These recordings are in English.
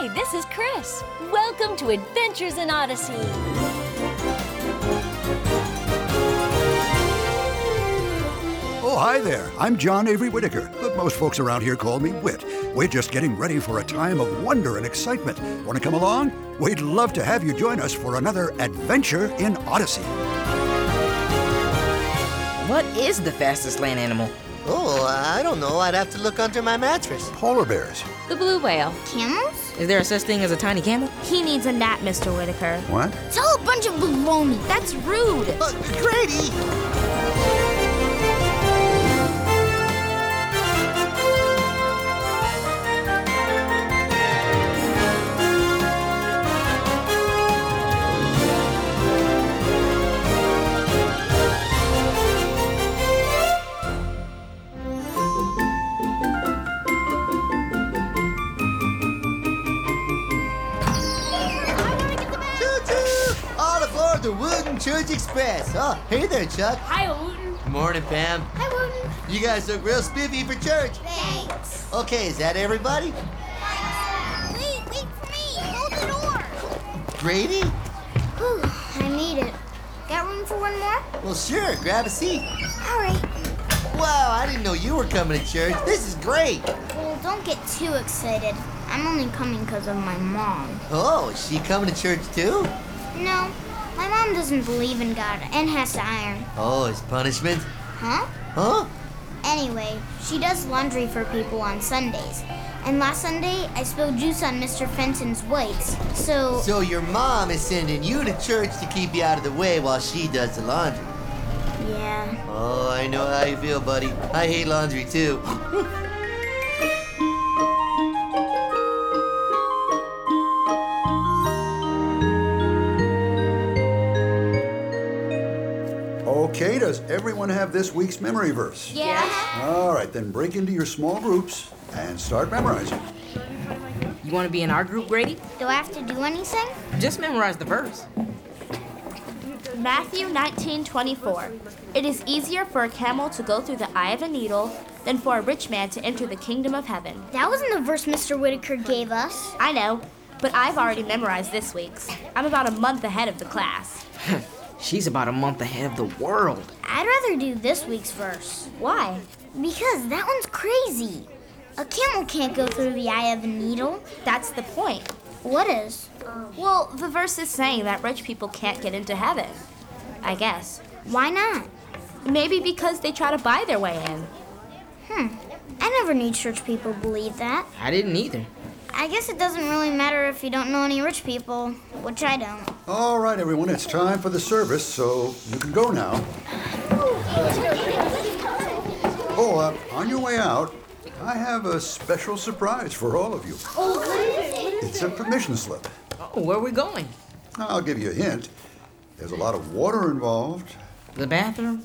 Hi, this is Chris. Welcome to Adventures in Odyssey. Oh, hi there. I'm John Avery Whitaker, but most folks around here call me Whit. We're just getting ready for a time of wonder and excitement. Want to come along? We'd love to have you join us for another Adventure in Odyssey. What is the fastest land animal? Oh, I don't know. I'd have to look under my mattress. Polar bears. The blue whale. Camels? Is there a such thing as a tiny camel? He needs a nap, Mr. Whitaker. What? It's all a bunch of baloney. That's rude. Grady! The Wooten Church Express. Oh, hey there, Chuck. Hi, Wooten. Good morning, Pam. Hi, Wooten. You guys look real spiffy for church. Thanks. Okay, is that everybody? Wait for me. Hold the door. Grady? Whew, I made it. Got room for one more? Well, sure. Grab a seat. All right. Wow, I didn't know you were coming to church. This is great. Well, don't get too excited. I'm only coming because of my mom. Oh, is she coming to church too? No, my mom doesn't believe in God and has to iron. Oh, it's punishment? Huh? Huh? Anyway, she does laundry for people on Sundays. And last Sunday, I spilled juice on Mr. Fenton's whites. So your mom is sending you to church to keep you out of the way while she does the laundry. Yeah. Oh, I know how you feel, buddy. I hate laundry too. Okay, does everyone have this week's memory verse? Yeah. All right, then break into your small groups and start memorizing. You want to be in our group, Grady? Do I have to do anything? Just memorize the verse. Matthew 19:24. It is easier for a camel to go through the eye of a needle than for a rich man to enter the kingdom of heaven. That wasn't the verse Mr. Whitaker gave us. I know, but I've already memorized this week's. I'm about a month ahead of the class. She's about a month ahead of the world. I'd rather do this week's verse. Why? Because that one's crazy. A camel can't go through the eye of a needle. That's the point. What is? Well, the verse is saying that rich people can't get into heaven. I guess. Why not? Maybe because they try to buy their way in. I never knew church people believe that. I didn't either. I guess it doesn't really matter if you don't know any rich people, which I don't. All right, everyone, it's time for the service, so you can go now. Oh, on your way out, I have a special surprise for all of you. Oh, what is it? It's a permission slip. Oh, where are we going? I'll give you a hint. There's a lot of water involved. The bathroom?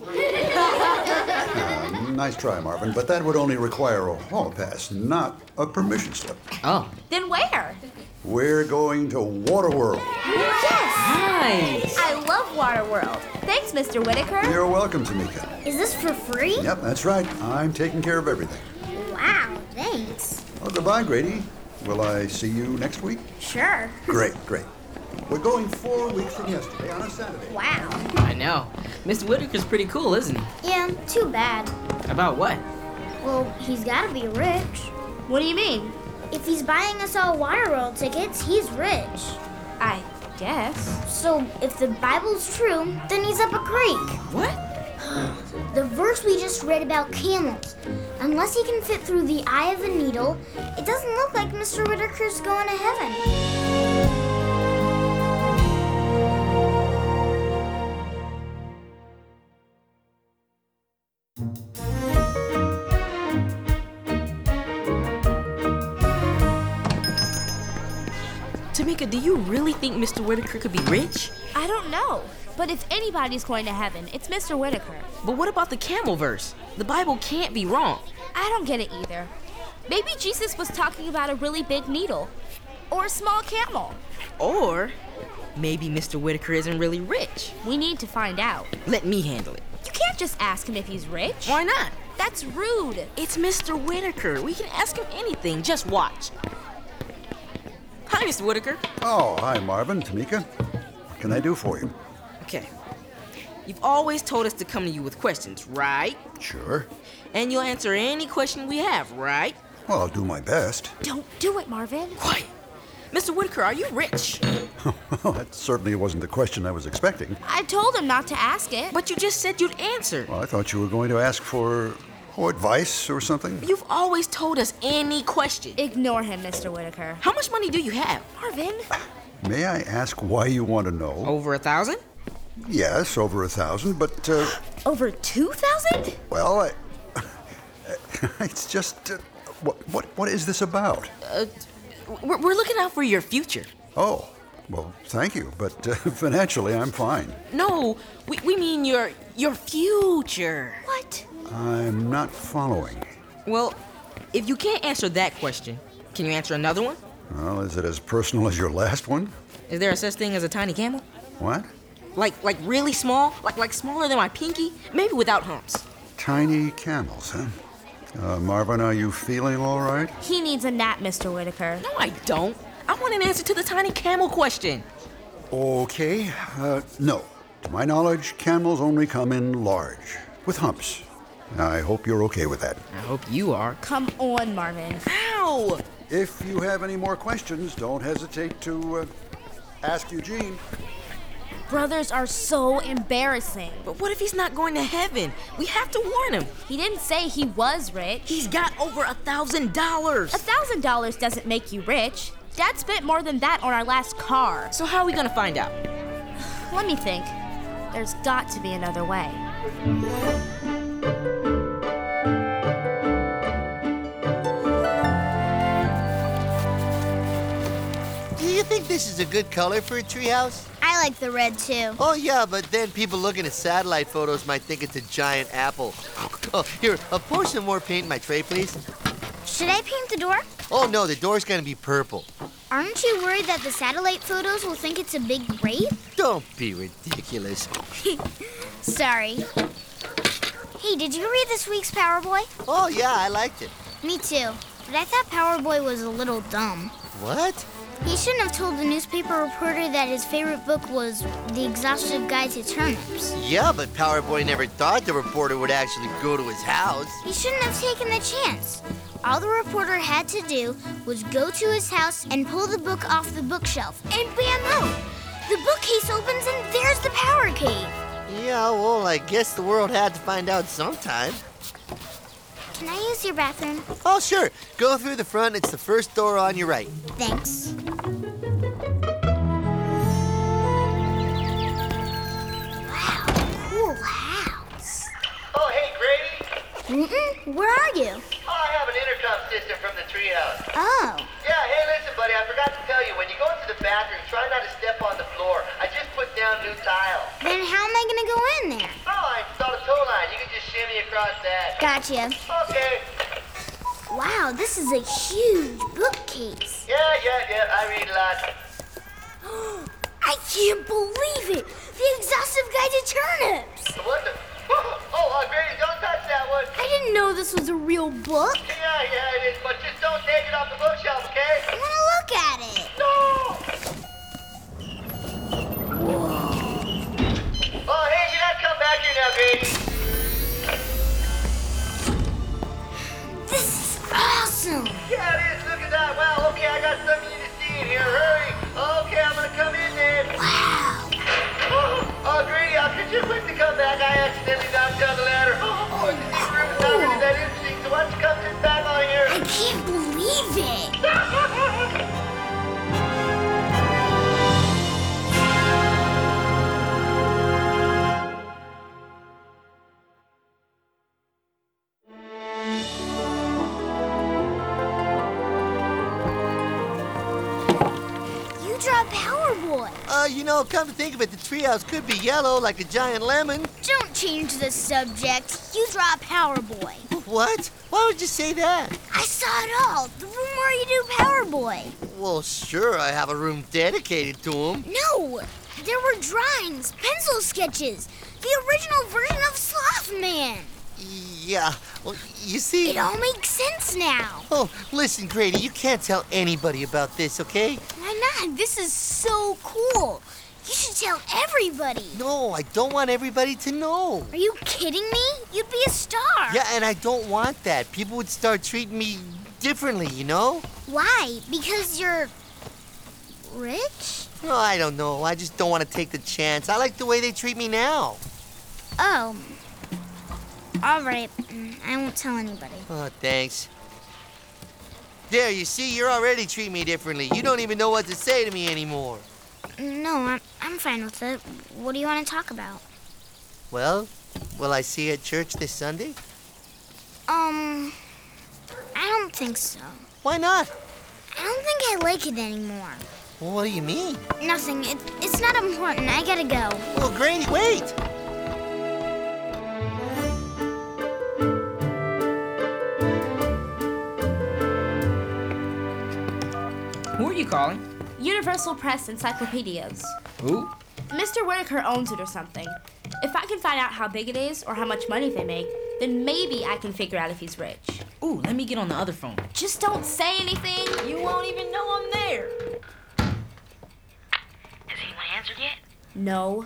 Nice try, Marvin, but that would only require a hall pass, not a permission slip. Oh. Then where? We're going to Waterworld. Nice. I love Waterworld. Thanks, Mr. Whitaker. You're welcome, Tamika. Is this for free? Yep, that's right. I'm taking care of everything. Wow, thanks. Well, goodbye, Grady. Will I see you next week? Sure. Great. We're going 4 weeks from yesterday on a Saturday. Wow. I know. Mr. Whitaker's pretty cool, isn't he? Yeah, too bad. About what? Well, he's gotta be rich. What do you mean? If he's buying us all Waterworld tickets, he's rich. I guess. So, if the Bible's true, then he's up a creek. What? The verse we just read about camels. Unless he can fit through the eye of a needle, it doesn't look like Mr. Whitaker's going to heaven. Tamika, do you really think Mr. Whitaker could be rich? I don't know. But if anybody's going to heaven, it's Mr. Whitaker. But what about the camel verse? The Bible can't be wrong. I don't get it either. Maybe Jesus was talking about a really big needle. Or a small camel. Or maybe Mr. Whitaker isn't really rich. We need to find out. Let me handle it. You can't just ask him if he's rich. Why not? That's rude. It's Mr. Whitaker. We can ask him anything. Just watch. How Hi, Mr. Whitaker. Oh, hi, Marvin, Tamika. What can I do for you? Okay. You've always told us to come to you with questions, right? Sure. And you'll answer any question we have, right? Well, I'll do my best. Don't do it, Marvin. Quiet. Mr. Whitaker, are you rich? Well, that certainly wasn't the question I was expecting. I told him not to ask it. But you just said you'd answer. Well, I thought you were going to ask for advice or something. You've always told us any question. Ignore him, Mr. Whitaker. How much money do you have? Marvin? May I ask why you want to know? Over 1,000? Yes, over 1,000, but, Over 2,000? well, it's just, what is this about? We're looking out for your future. Oh, well, thank you, but financially I'm fine. No, we mean your future. What? I'm not following. Well, if you can't answer that question, can you answer another one? Well, is it as personal as your last one? Is there a such thing as a tiny camel? What? Like really small? Like smaller than my pinky? Maybe without humps. Tiny camels, huh? Marvin, are you feeling all right? He needs a nap, Mr. Whitaker. No, I don't. I want an answer to the tiny camel question. Okay, no. To my knowledge, camels only come in large, with humps. I hope you're okay with that. I hope you are. Come on, Marvin. Ow! If you have any more questions, don't hesitate to ask Eugene. Brothers are so embarrassing. But what if he's not going to heaven? We have to warn him. He didn't say he was rich. He's got over $1,000. $1,000 doesn't make you rich. Dad spent more than that on our last car. So how are we gonna find out? Let me think. There's got to be another way. Do you think this is a good color for a treehouse? I like the red too. Oh, yeah, but then people looking at satellite photos might think it's a giant apple. Oh, here, pour some more paint in my tray, please. Should I paint the door? Oh, no, the door's gonna be purple. Aren't you worried that the satellite photos will think it's a big grape? Don't be ridiculous. Sorry. Hey, did you read this week's Power Boy? Oh, yeah, I liked it. Me too. But I thought Power Boy was a little dumb. What? He shouldn't have told the newspaper reporter that his favorite book was The Exhaustive Guide to Turnips. Yeah, but Power Boy never thought the reporter would actually go to his house. He shouldn't have taken the chance. All the reporter had to do was go to his house and pull the book off the bookshelf. And bam! The bookcase opens and there's the Power Cave. Yeah, well, I guess the world had to find out sometime. Can I use your bathroom? Oh, sure. Go through the front. It's the first door on your right. Thanks. Wow, cool house. Oh, hey, Grady. Newton, where are you? Oh, I have an intercom system from the treehouse. Oh, Yeah, hey, listen, buddy, I forgot to tell you, when you go into the bathroom, try not to step on the floor. I just put down new tile. then how am I gonna go in there? Oh, I installed a tow line. You can just shimmy across that. Gotcha. Okay. Wow, this is a huge bookcase. Yeah, I read a lot. I can't believe it! The Exhaustive Guide to Turnips! What the? Oh, Grady, don't touch that one. I didn't know this was a real book. Yeah, it is, but just don't take it off the bookshelf, okay? I wanna look at it. No! Oh, hey, you gotta come back here now, Grady. This is awesome! Yeah, it is. Look at that. Wow, okay, I got something you need to see in here. Hurry. Okay, I'm gonna come in then. Wow! Oh, Grady, could you quickly come back? I accidentally knocked down the ladder. Oh, this room is not really that interesting, so why don't you come sit back on here? I can't believe it! You draw Power Boy. Come to think of it, the treehouse could be yellow like a giant lemon. Don't change the subject. You draw Power Boy. What? Why would you say that? I saw it all. The room where you do Power Boy. Well, sure, I have a room dedicated to him. No, there were drawings, pencil sketches, the original version of Slothman. Yeah, well, you see... It all makes sense now. Oh, listen, Grady, you can't tell anybody about this, okay? I God, this is so cool. You should tell everybody. No, I don't want everybody to know. Are you kidding me? You'd be a star. Yeah, and I don't want that. People would start treating me differently, you know? Why? Because you're rich? No, I don't know. I just don't want to take the chance. I like the way they treat me now. Oh. All right. I won't tell anybody. Oh, thanks. There, you see, you're already treating me differently. You don't even know what to say to me anymore. No, I'm fine with it. What do you want to talk about? Well, will I see you at church this Sunday? I don't think so. Why not? I don't think I like it anymore. Well, what do you mean? Nothing. It's not important. I gotta go. Well, Grady, wait! Who are you calling? Universal Press Encyclopedias. Who? Mr. Whitaker owns it or something. If I can find out how big it is or how much money they make, then maybe I can figure out if he's rich. Ooh, let me get on the other phone. Just don't say anything. You won't even know I'm there. Has anyone answered yet? No.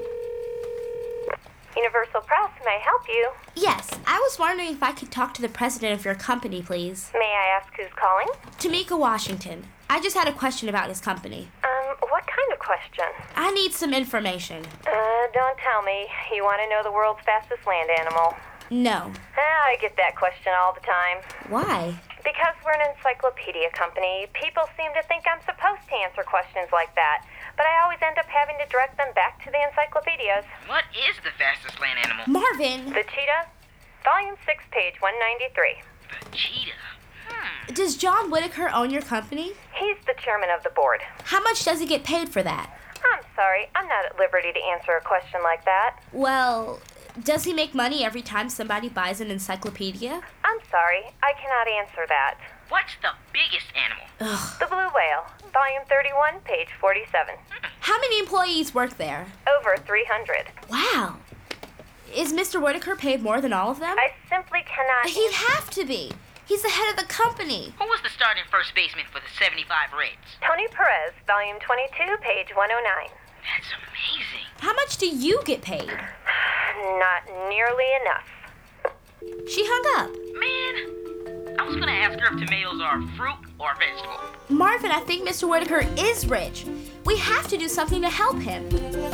Universal Press, may I help you? Yes, I was wondering if I could talk to the president of your company, please. May I ask who's calling? Tamika Washington. I just had a question about his company. What kind of question? I need some information. Don't tell me. You want to know the world's fastest land animal? No. I get that question all the time. Why? Because we're an encyclopedia company, people seem to think I'm supposed to answer questions like that. But I always end up having to direct them back to the encyclopedias. What is the fastest land animal? Marvin! The cheetah, volume 6, page 193. The cheetah. Does John Whitaker own your company? He's the chairman of the board. How much does he get paid for that? I'm sorry, I'm not at liberty to answer a question like that. Well, does he make money every time somebody buys an encyclopedia? I'm sorry, I cannot answer that. What's the biggest animal? Ugh. The blue whale, volume 31, page 47. How many employees work there? Over 300. Wow. Is Mr. Whitaker paid more than all of them? I simply cannot... He'd have to be. He's the head of the company. Who was the starting first baseman for the 75 Reds? Tony Perez, volume 22, page 109. That's amazing. How much do you get paid? Not nearly enough. She hung up. Man, I was gonna ask her if tomatoes are a fruit or a vegetable. Marvin, I think Mr. Whitaker is rich. We have to do something to help him.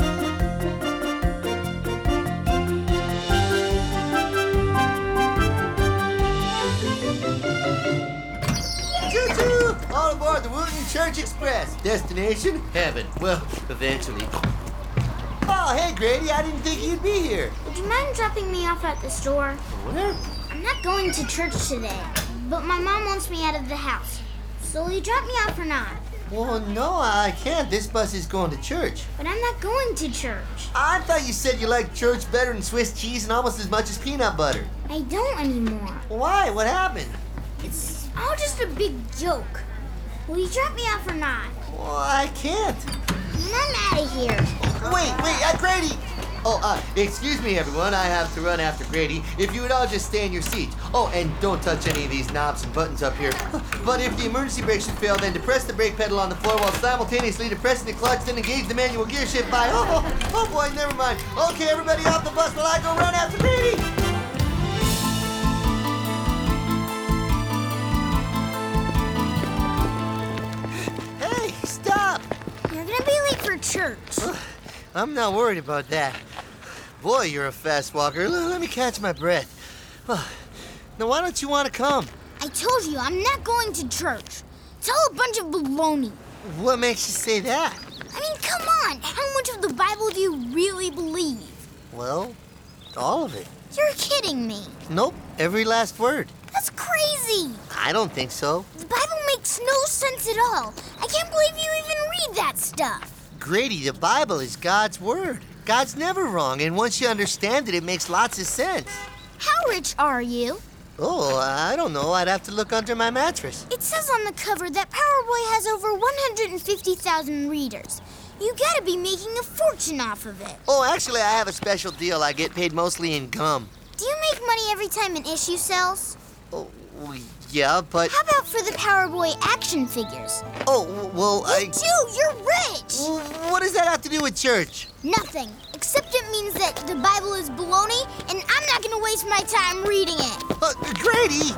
Choo-choo! All aboard the Wooten Church Express. Destination, heaven. Well, eventually. Oh, hey, Grady, I didn't think you'd be here. Would you mind dropping me off at the store? Where? I'm not going to church today, but my mom wants me out of the house. So will you drop me off or not? Well, no, I can't. This bus is going to church. But I'm not going to church. I thought you said you liked church better than Swiss cheese and almost as much as peanut butter. I don't anymore. Why? What happened? It's all just a big joke. Will you drop me off or not? Well, I can't. And I'm out of here. Wait, Grady! Oh, excuse me, everyone. I have to run after Grady. If you would all just stay in your seats. Oh, and don't touch any of these knobs and buttons up here. But if the emergency brake should fail, then depress the brake pedal on the floor while simultaneously depressing the clutch, then engage the manual gear shift by... Oh boy, never mind. Okay, everybody off the bus while I go run after Grady! Hey, stop! You're gonna be late for church. I'm not worried about that. Boy, you're a fast walker. Let me catch my breath. Now, why don't you want to come? I told you, I'm not going to church. It's all a bunch of baloney. What makes you say that? I mean, come on. How much of the Bible do you really believe? Well, all of it. You're kidding me. Nope, every last word. That's crazy. I don't think so. The Bible makes no sense at all. I can't believe you even read that stuff. Grady, the Bible is God's word. God's never wrong, and once you understand it, it makes lots of sense. How rich are you? Oh, I don't know. I'd have to look under my mattress. It says on the cover that Power Boy has over 150,000 readers. You gotta be making a fortune off of it. Oh, actually, I have a special deal. I get paid mostly in gum. Do you make money every time an issue sells? Oh, Yeah, but... How about for the Power Boy action figures? Oh, well, You're rich! What does that have to do with church? Nothing, except it means that the Bible is baloney, and I'm not gonna waste my time reading it. Grady!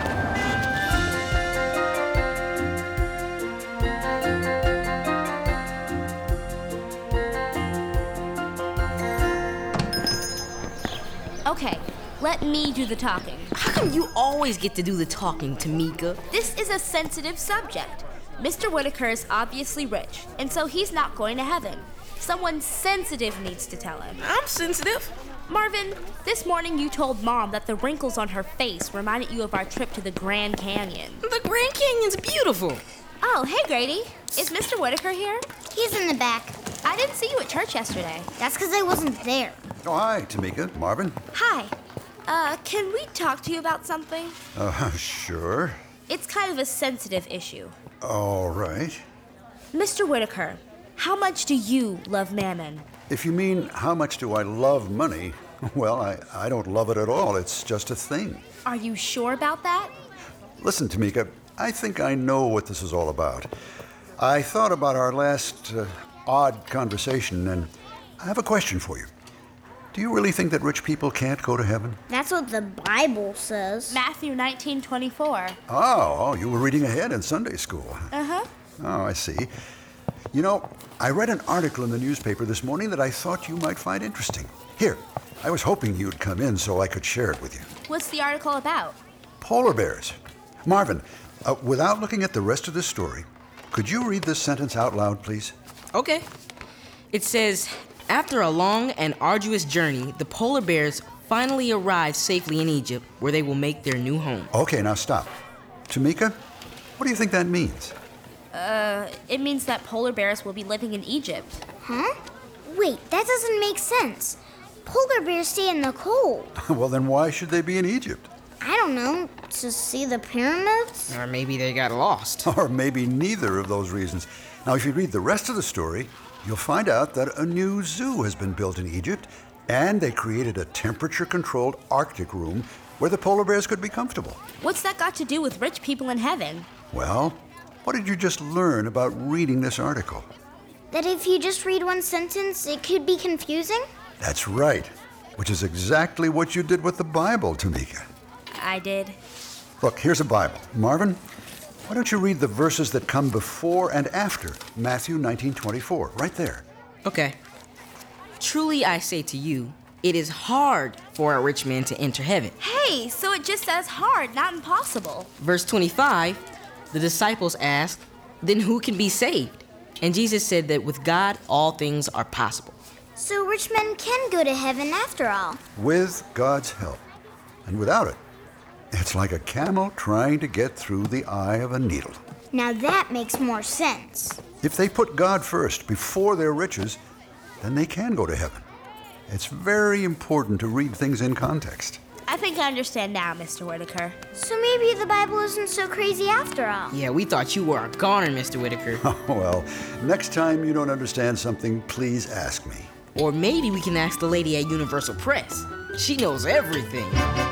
Okay, let me do the talking. How come you always get to do the talking, Tamika? This is a sensitive subject. Mr. Whitaker is obviously rich, and so he's not going to heaven. Someone sensitive needs to tell him. I'm sensitive. Marvin, this morning you told Mom that the wrinkles on her face reminded you of our trip to the Grand Canyon. The Grand Canyon's beautiful. Oh, hey, Grady. Is Mr. Whitaker here? He's in the back. I didn't see you at church yesterday. That's because I wasn't there. Oh, hi, Tamika. Marvin? Hi. Can we talk to you about something? Sure. It's kind of a sensitive issue. All right. Mr. Whitaker, how much do you love Mammon? If you mean how much do I love money, well, I don't love it at all. It's just a thing. Are you sure about that? Listen, Tamika, I think I know what this is all about. I thought about our last odd conversation, and I have a question for you. Do you really think that rich people can't go to heaven? That's what the Bible says. Matthew 19:24. Oh, you were reading ahead in Sunday school. Uh-huh. Oh, I see. You know, I read an article in the newspaper this morning that I thought you might find interesting. Here, I was hoping you'd come in so I could share it with you. What's the article about? Polar bears. Marvin, without looking at the rest of this story, could you read this sentence out loud, please? Okay. It says, after a long and arduous journey, the polar bears finally arrived safely in Egypt, where they will make their new home. Okay, now stop. Tamika, what do you think that means? It means that polar bears will be living in Egypt. Huh? Wait, that doesn't make sense. Polar bears stay in the cold. Well, then why should they be in Egypt? I don't know, to see the pyramids? Or maybe they got lost. Or maybe neither of those reasons. Now, if you read the rest of the story, you'll find out that a new zoo has been built in Egypt, and they created a temperature-controlled Arctic room where the polar bears could be comfortable. What's that got to do with rich people in heaven? Well, what did you just learn about reading this article? That if you just read one sentence, it could be confusing? That's right, which is exactly what you did with the Bible, Tamika. I did. Look, here's a Bible. Marvin, why don't you read the verses that come before and after Matthew 19:24, right there. Okay. Truly I say to you, it is hard for a rich man to enter heaven. Hey, so it just says hard, not impossible. Verse 25, the disciples asked, then who can be saved? And Jesus said that with God, all things are possible. So rich men can go to heaven after all. With God's help. And without it, it's like a camel trying to get through the eye of a needle. Now that makes more sense. If they put God first before their riches, then they can go to heaven. It's very important to read things in context. I think I understand now, Mr. Whitaker. So maybe the Bible isn't so crazy after all. Yeah, we thought you were a goner, Mr. Whitaker. Oh, well, next time you don't understand something, please ask me. Or maybe we can ask the lady at Universal Press. She knows everything.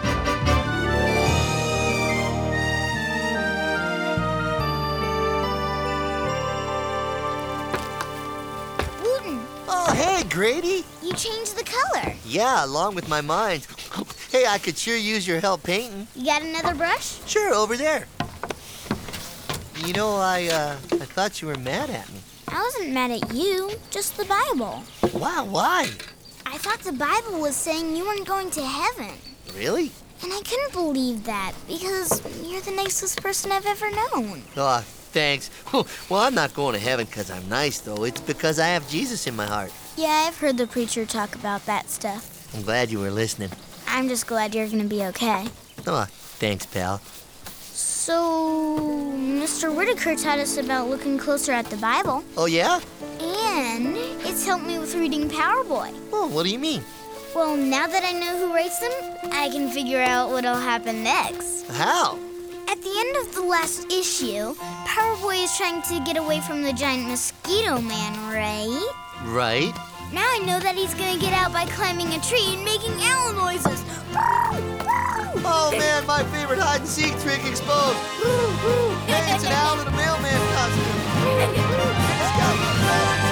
Wooten, Oh, hey, Grady. you changed the color. Yeah, along with my mind. Hey, I could sure use your help painting. You got another brush? Sure, over there. You know, I thought you were mad at me. I wasn't mad at you, just the Bible. Wow, why? I thought the Bible was saying you weren't going to heaven. Really? And I couldn't believe that because you're the nicest person I've ever known. Oh, thanks. Well, I'm not going to heaven because I'm nice, though. It's because I have Jesus in my heart. Yeah, I've heard the preacher talk about that stuff. I'm glad you were listening. I'm just glad you're gonna be okay. Oh, thanks, pal. So, Mr. Whitaker taught us about looking closer at the Bible. Oh, yeah? And it's helped me with reading Power Boy. Oh, what do you mean? Well, now that I know who writes them, I can figure out what'll happen next. How? At the end of the last issue, Power Boy is trying to get away from the giant mosquito man, right? Right. Now I know that he's gonna get out by climbing a tree and making owl noises. Oh man, my favorite hide and seek trick exposed. Hey, it's an owl in a mailman costume. It's got the best.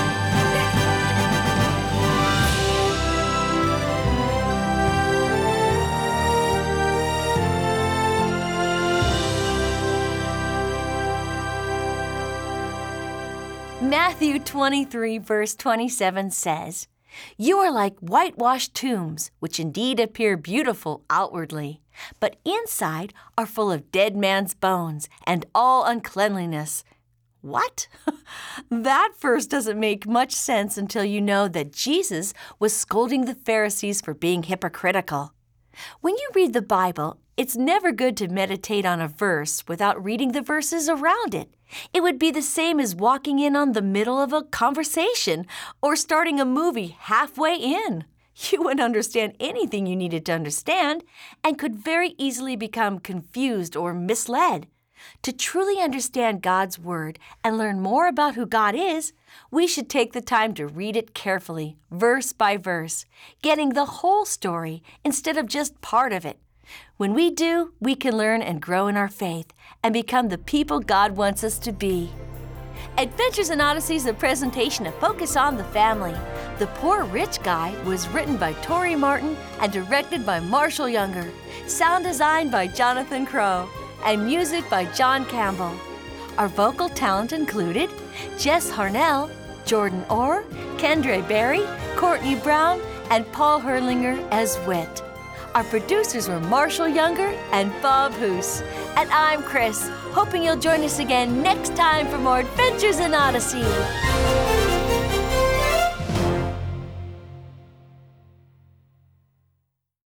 Matthew 23, verse 27 says, "You are like whitewashed tombs, which indeed appear beautiful outwardly, but inside are full of dead man's bones and all uncleanliness." What? That verse doesn't make much sense until you know that Jesus was scolding the Pharisees for being hypocritical. When you read the Bible, it's never good to meditate on a verse without reading the verses around it. It would be the same as walking in on the middle of a conversation or starting a movie halfway in. You wouldn't understand anything you needed to understand and could very easily become confused or misled. To truly understand God's Word and learn more about who God is, we should take the time to read it carefully, verse by verse, getting the whole story instead of just part of it. When we do, we can learn and grow in our faith and become the people God wants us to be. Adventures in Odyssey is a presentation of Focus on the Family. The Poor Rich Guy was written by Tori Martin and directed by Marshall Younger. Sound designed by Jonathan Crow. And music by John Campbell. Our vocal talent included Jess Harnell, Jordan Orr, Kendra Berry, Courtney Brown, and Paul Herlinger as Wit. Our producers were Marshall Younger and Bob Hoos. And I'm Chris, hoping you'll join us again next time for more Adventures in Odyssey.